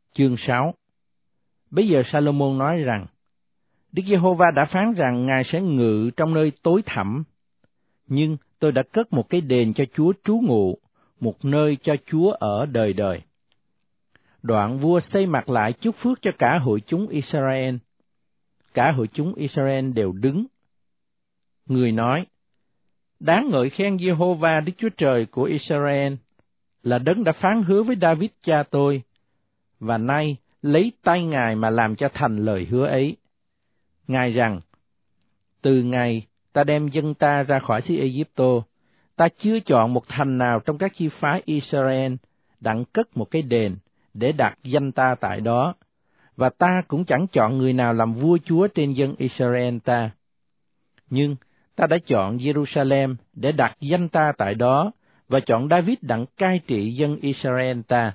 Chương 6. Bây giờ Salomon nói rằng, Đức Giê-hô-va đã phán rằng Ngài sẽ ngự trong nơi tối thẳm, nhưng tôi đã cất một cái đền cho Chúa trú ngụ, một nơi cho Chúa ở đời đời. Đoạn vua xây mặt lại chúc phước cho cả hội chúng Israel. Cả hội chúng Israel đều đứng. Người nói, đáng ngợi khen Giê-hô-va Đức Chúa Trời của Israel, là đấng đã phán hứa với David cha tôi, và nay lấy tay Ngài mà làm cho thành lời hứa ấy. Ngài rằng, từ ngày ta đem dân ta ra khỏi xứ Ê-díp-tô, ta chưa chọn một thành nào trong các chi phái Israel đặng cất một cái đền để đặt danh ta tại đó, và ta cũng chẳng chọn người nào làm vua chúa trên dân Israel ta. Nhưng ta đã chọn Jerusalem để đặt danh ta tại đó, và chọn David đặng cai trị dân Israel ta.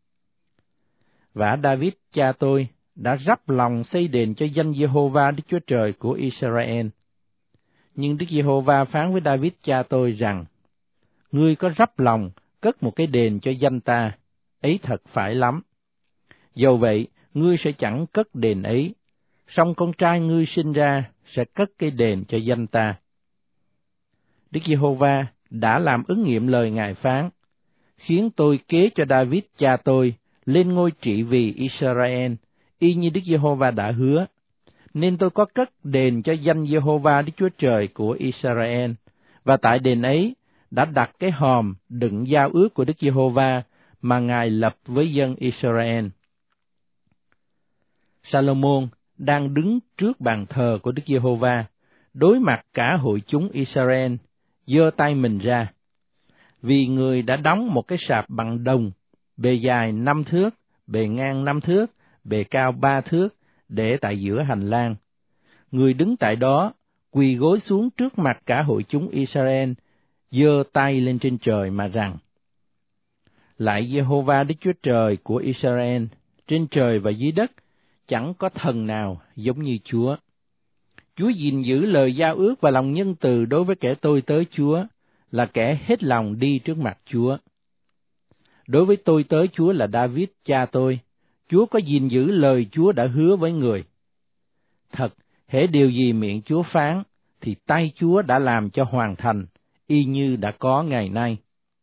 Và David cha tôi đã rắp lòng xây đền cho danh Giê-hô-va Đức Chúa Trời của Israel. Nhưng Đức Giê-hô-va phán với David cha tôi rằng, ngươi có rắp lòng cất một cái đền cho danh ta, ấy thật phải lắm. Dầu vậy, ngươi sẽ chẳng cất đền ấy, song con trai ngươi sinh ra sẽ cất cái đền cho danh ta. Đức Giê-hô-va đã làm ứng nghiệm lời Ngài phán, khiến tôi kế cho David cha tôi lên ngôi trị vì Israel, y như Đức Giê-hô-va đã hứa. Nên tôi có cất đền cho danh Giê-hô-va Đức Chúa Trời của Israel, và tại đền ấy đã đặt cái hòm đựng giao ước của Đức Giê-hô-va mà Ngài lập với dân Israel. Salomon đang đứng trước bàn thờ của Đức Giê-hô-va, đối mặt cả hội chúng Israel, giơ tay mình ra. Vì người đã đóng một cái sạp bằng đồng, bề dài 5 thước, bề ngang 5 thước, bề cao 3 thước, để tại giữa hành lang. Người đứng tại đó, quỳ gối xuống trước mặt cả hội chúng Israel, giơ tay lên trên trời mà rằng, lạy Giê-hô-va Đức Chúa Trời của Israel, trên trời và dưới đất, chẳng có thần nào giống như Chúa. Chúa gìn giữ lời giao ước và lòng nhân từ đối với kẻ tôi tớ Chúa, là kẻ hết lòng đi trước mặt Chúa. Đối với tôi tớ Chúa là David cha tôi, Chúa có gìn giữ lời Chúa đã hứa với người. Thật, hễ điều gì miệng Chúa phán, thì tay Chúa đã làm cho hoàn thành, y như đã có ngày nay.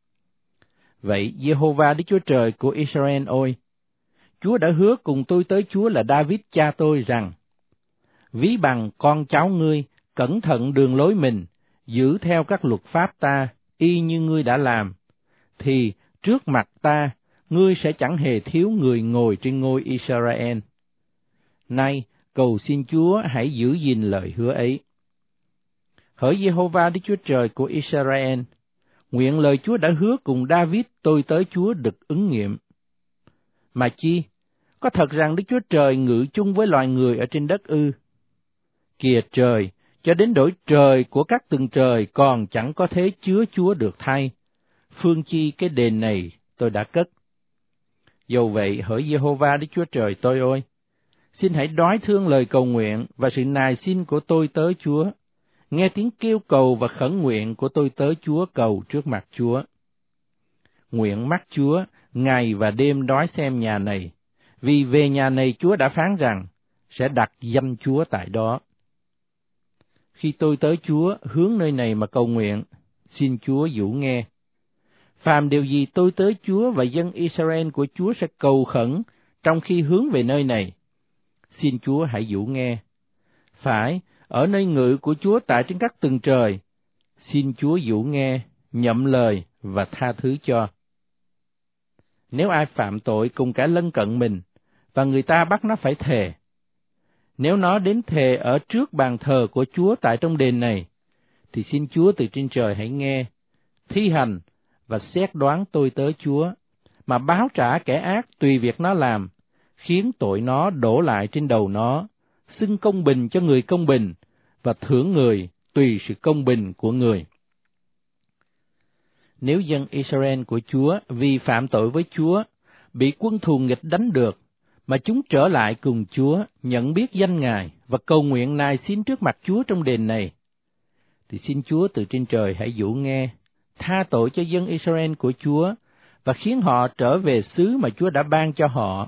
Vậy Giê-hô-va Đức Chúa Trời của Israel ơi, Chúa đã hứa cùng tôi tới Chúa là David cha tôi rằng, ví bằng con cháu ngươi, cẩn thận đường lối mình, giữ theo các luật pháp ta, y như ngươi đã làm, thì trước mặt ta, ngươi sẽ chẳng hề thiếu người ngồi trên ngôi Israel. Nay, cầu xin Chúa hãy giữ gìn lời hứa ấy. Hỡi Giê-hô-va Đức Chúa Trời của Israel, nguyện lời Chúa đã hứa cùng David tôi tới Chúa được ứng nghiệm. Mà chi, có thật rằng Đức Chúa Trời ngự chung với loài người ở trên đất ư? Kìa trời, cho đến đổi trời của các tầng trời còn chẳng có thế chứa Chúa được thay. Phương chi cái đền này tôi đã cất. Dầu vậy, hỡi Giê-hô-va Đức Chúa Trời tôi ơi, xin hãy đoái thương lời cầu nguyện và sự nài xin của tôi tớ Chúa. Nghe tiếng kêu cầu và khẩn nguyện của tôi tớ Chúa cầu trước mặt Chúa. Nguyện mắt Chúa ngày và đêm đói xem nhà này, vì về nhà này Chúa đã phán rằng sẽ đặt danh Chúa tại đó. Khi tôi tới Chúa hướng nơi này mà cầu nguyện, xin Chúa dụ nghe. Phàm điều gì tôi tới Chúa và dân Israel của Chúa sẽ cầu khẩn trong khi hướng về nơi này, xin Chúa hãy dụ nghe. Phải, ở nơi ngự của Chúa tại trên các tầng trời, xin Chúa dụ nghe, nhậm lời và tha thứ cho. Nếu ai phạm tội cùng cả lân cận mình, và người ta bắt nó phải thề, nếu nó đến thề ở trước bàn thờ của Chúa tại trong đền này, thì xin Chúa từ trên trời hãy nghe, thi hành và xét đoán tôi tớ Chúa, mà báo trả kẻ ác tùy việc nó làm, khiến tội nó đổ lại trên đầu nó, xưng công bình cho người công bình, và thưởng người tùy sự công bình của người. Nếu dân Israel của Chúa vì phạm tội với Chúa, bị quân thù nghịch đánh được, mà chúng trở lại cùng Chúa, nhận biết danh Ngài và cầu nguyện nài xin trước mặt Chúa trong đền này, thì xin Chúa từ trên trời hãy dụ nghe, tha tội cho dân Israel của Chúa, và khiến họ trở về xứ mà Chúa đã ban cho họ,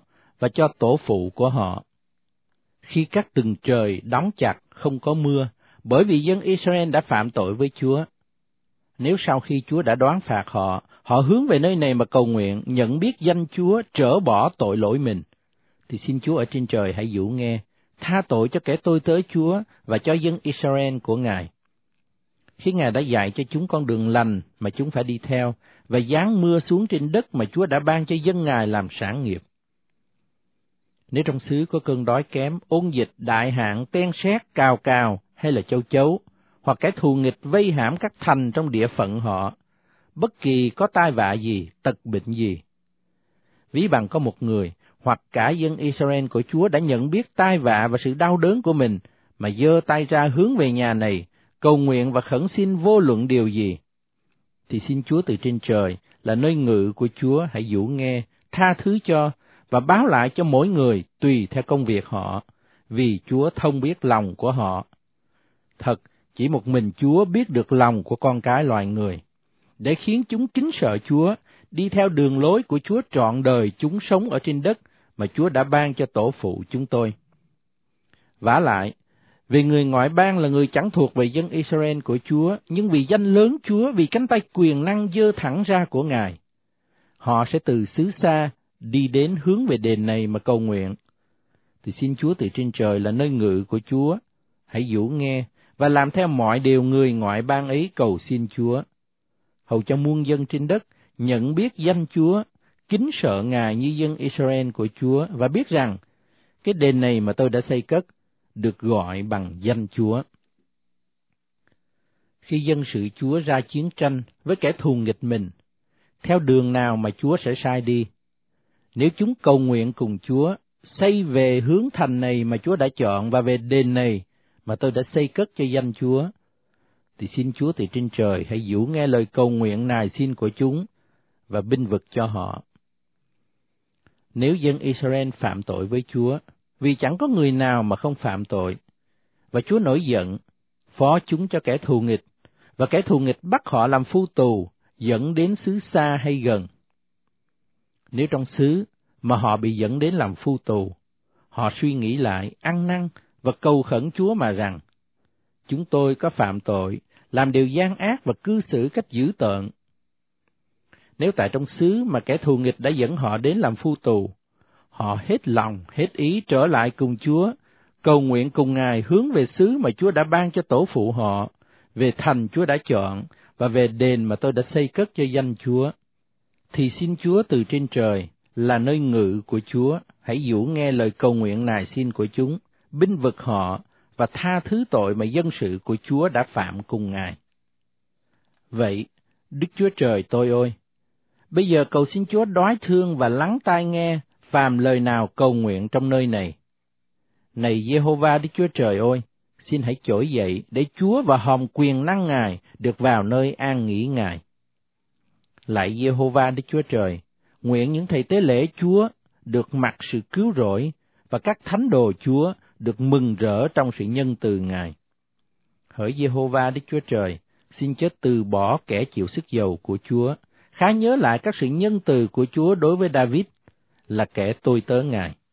và cho tổ phụ của họ. Khi các tầng trời đóng chặt không có mưa, bởi vì dân Israel đã phạm tội với Chúa. Nếu sau khi Chúa đã đoán phạt họ, họ hướng về nơi này mà cầu nguyện, nhận biết danh Chúa, trở bỏ tội lỗi mình, thì xin Chúa ở trên trời hãy dụ nghe, tha tội cho kẻ tôi tớ Chúa và cho dân Israel của Ngài. Khi Ngài đã dạy cho chúng con đường lành mà chúng phải đi theo, và giáng mưa xuống trên đất mà Chúa đã ban cho dân Ngài làm sản nghiệp. Nếu trong xứ có cơn đói kém, ôn dịch, đại hạn, ten sét, cào cào hay là châu chấu, hoặc kẻ thù nghịch vây hãm các thành trong địa phận họ, bất kỳ có tai vạ gì, tật bệnh gì, ví bằng có một người hoặc cả dân Israel của Chúa đã nhận biết tai vạ và sự đau đớn của mình, mà giơ tay ra hướng về nhà này, cầu nguyện và khẩn xin vô luận điều gì, thì xin Chúa từ trên trời là nơi ngự của Chúa hãy dụ nghe, tha thứ cho và báo lại cho mỗi người tùy theo công việc họ, vì Chúa thông biết lòng của họ. Thật, chỉ một mình Chúa biết được lòng của con cái loài người, để khiến chúng kính sợ Chúa, đi theo đường lối của Chúa trọn đời chúng sống ở trên đất mà Chúa đã ban cho tổ phụ chúng tôi. Vả lại, vì người ngoại bang là người chẳng thuộc về dân Israel của Chúa, nhưng vì danh lớn Chúa, vì cánh tay quyền năng giơ thẳng ra của Ngài, họ sẽ từ xứ xa đi đến hướng về đền này mà cầu nguyện. Thì xin Chúa từ trên trời là nơi ngự của Chúa hãy dụ nghe và làm theo mọi điều người ngoại bang ấy cầu xin Chúa, hầu cho muôn dân trên đất nhận biết danh Chúa, kính sợ Ngài như dân Israel của Chúa, và biết rằng cái đền này mà tôi đã xây cất được gọi bằng danh Chúa. Khi dân sự Chúa ra chiến tranh với kẻ thù nghịch mình, theo đường nào mà Chúa sẽ sai đi? Nếu chúng cầu nguyện cùng Chúa, xây về hướng thành này mà Chúa đã chọn và về đền này mà tôi đã xây cất cho danh Chúa, thì xin Chúa từ trên trời hãy dụ nghe lời cầu nguyện nài xin của chúng và binh vực cho họ. Nếu dân Israel phạm tội với Chúa, vì chẳng có người nào mà không phạm tội, và Chúa nổi giận, phó chúng cho kẻ thù nghịch, và kẻ thù nghịch bắt họ làm phu tù, dẫn đến xứ xa hay gần. Nếu trong xứ mà họ bị dẫn đến làm phu tù, họ suy nghĩ lại, ăn năn và cầu khẩn Chúa mà rằng, chúng tôi có phạm tội, làm điều gian ác và cư xử cách dữ tợn. Nếu tại trong xứ mà kẻ thù nghịch đã dẫn họ đến làm phu tù, họ hết lòng, hết ý trở lại cùng Chúa, cầu nguyện cùng Ngài hướng về xứ mà Chúa đã ban cho tổ phụ họ, về thành Chúa đã chọn, và về đền mà tôi đã xây cất cho danh Chúa, thì xin Chúa từ trên trời là nơi ngự của Chúa hãy dụ nghe lời cầu nguyện nài xin của chúng, binh vực họ và tha thứ tội mà dân sự của Chúa đã phạm cùng Ngài. Vậy, Đức Chúa Trời tôi ơi, bây giờ cầu xin Chúa đoái thương và lắng tai nghe phàm lời nào cầu nguyện trong nơi này. Này Giê-hô-va Đức Chúa Trời ơi, xin hãy trỗi dậy để Chúa và hòm quyền năng Ngài được vào nơi an nghỉ Ngài. Lạy Giê-hô-va Đức Chúa Trời, nguyện những thầy tế lễ Chúa được mặc sự cứu rỗi và các thánh đồ Chúa được mừng rỡ trong sự nhân từ Ngài. Hỡi Giê-hô-va Đức Chúa Trời, xin chớ từ bỏ kẻ chịu sức dầu của Chúa, khá nhớ lại các sự nhân từ của Chúa đối với David là kẻ tôi tớ Ngài.